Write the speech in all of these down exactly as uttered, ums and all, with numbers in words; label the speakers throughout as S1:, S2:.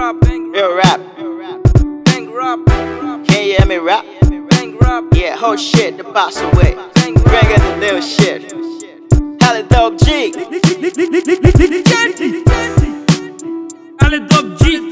S1: Real rap. Can you hear me rap? Yeah, whole shit, the boss away. Bring in the new shit. Hella dope G.
S2: Hella dope G.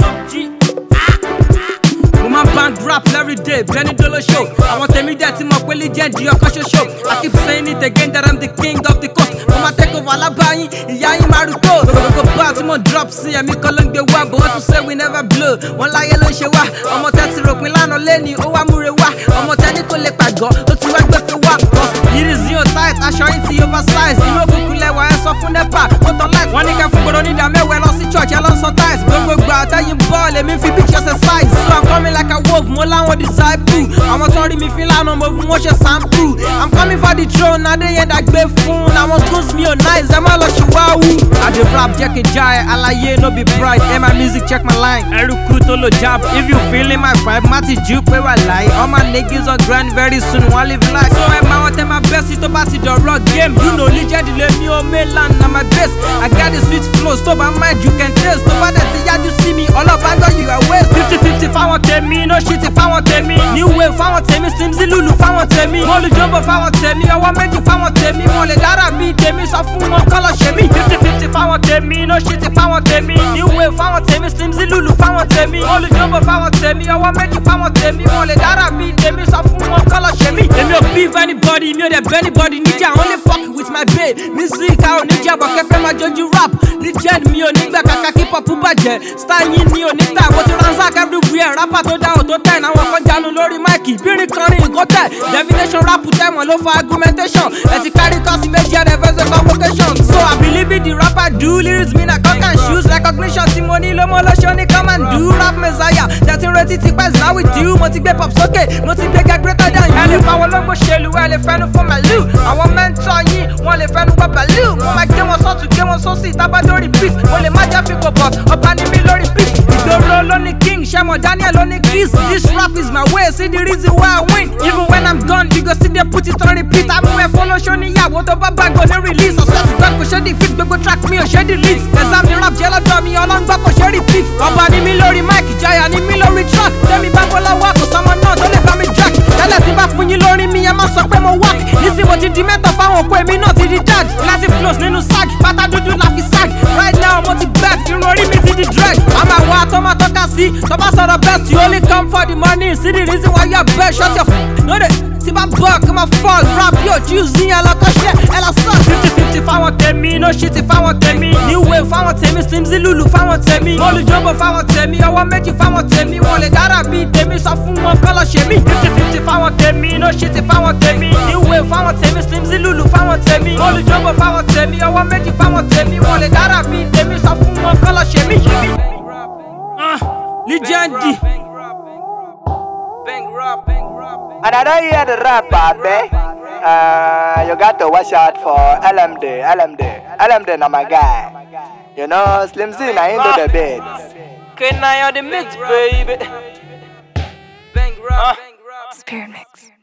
S2: Woman band rap every day, Benny Dolo show. I want to meet that team up with legend, your culture show. I keep saying it again that I'm the king of the coast. Woman take over Alabayi, Yayi Maruko. Go back to my drop, see me calling the web, but want to say we never blow. One lie alone shewa. I'm a test rope, Milano Lenny, oh Amurewa. I'm a technical lepago, but to work with the work. It is your tight, I show it oversized. You know, Kukule, why I saw from the park. But on like one nigga from Boroni, that may well see church, I lost some ties. Don't go out, I you ball, let me feel pictures and size. So I'm coming like a wolf, Mola or disciple. I'm a sorry, me feel I'm over watch a sample. I'm coming for the throne, now they end that great phone. I want to me on nice, I'm all like wow. I do rap, Jack and Jai, Alaye, no be bright. And my music, check my line. Every Kutolo job, if you feeling my vibe, Matty Jupe, where I lie. All my niggas are grand very soon, one live life. So I'm out and my best is to pass it the rock game. You know, legend, let me on mainland, now my best. I got the sweet flow, stop my mind, you can taste. Nobody see you see me, all up, I got you, I waste. fifty fifty, if I want to me, no shit, if I want to me. New wave, if I want to me, Slimzy Lulu, if I want to me. Molu Jumbo, if I want to me, I want to if I want to me. Mole Dara, me, Demi, so full on color, shemi. fifty fifty, if I want to me, no shit, if I want to me. New wave, if I want to me, Slimzy Lulu, if I want to me. Molu Jumbo, if I want to me, I want to if I want to me. Mole Dara, me, Demi, so full on color, shemi. Let me beef anybody, me, the anybody, ninja, only fuck with my babe. Music, I don't ninja, but keep my judge rap. Legend, me, on nigga, kaka, keep up, budget. Style in me, on nigga, what you ransack everywhere. Rapper to down, to ten, I want to down, Lori Mikey. Beauty, Connie, got that. Definition, rap, put them on low for argumentation. Let's carry cost, major, reverse, convocation. So I believe it, the rapper do lyrics, mean I cock and shoes. Recognition, Simone, Lomo, Lotion, come and do rap messiah. That's in ready to pass now with you. Motivate pops, okay. Motivate get greater than you. And if I want to shell you, I'll find for my loo. I want mentor you, want to find for my loo. My game was so to game was so sit, I don't repeat. Only my jaffi for boss, up and me lori repeat. The roll on the king, Shamo Daniel on the keys. This rap is my way, see the reason why I win. Even when I'm gone, you go see they put it on repeat. I'm going to follow Shoni, yeah, what about bag on the release. I swear to God, go show the fit, go track me or share the leads. Cause I'm the rap jello dummy, all on back or share the beat. Up and me lori Mike, Jaya, and me lori track. Tell me back all I walk, or someone not, don't let me jack. Tell us if I fun you lori me, I'm a suck them a walk. Listen what you demand of our way, me not in the judge. Latin flows, no sag, but I do do laugh is sag. Right now, I'm on the back, you know, me to the drag. I'm a what, I'm a talk and see. So pass on the best, you only come for the money. See the reason why you're best, shut your f. No, they see my buck, I'm a fall. Rap, yo, choosing a lot of shit, and I suck. fifty fifty, if I want to me, no shit, if I want to me. New wave, if I want to me, Slimzy Lulu, if I want to me. Molu Jumbo, if I want to me. I want to if I want to me. Mole Dara, be Demi, so full on color, shemi. fifty fifty, if I want to me, no shit, if I want to me. New wave, if I want to me, Slimzy Lulu, if I want to me. Molu Jumbo, if I want to me. I want to if I want to me. Mole Dara, be Demi, so full on color, shemi. Ah, legendi.
S1: And I don't hear the rap part, man. Uh, you got to watch out for L M D, L M D. L M D, now my guy. You know, Slimzy, now into the beats.
S2: Can I on the mix, baby?
S3: Spirit Mix.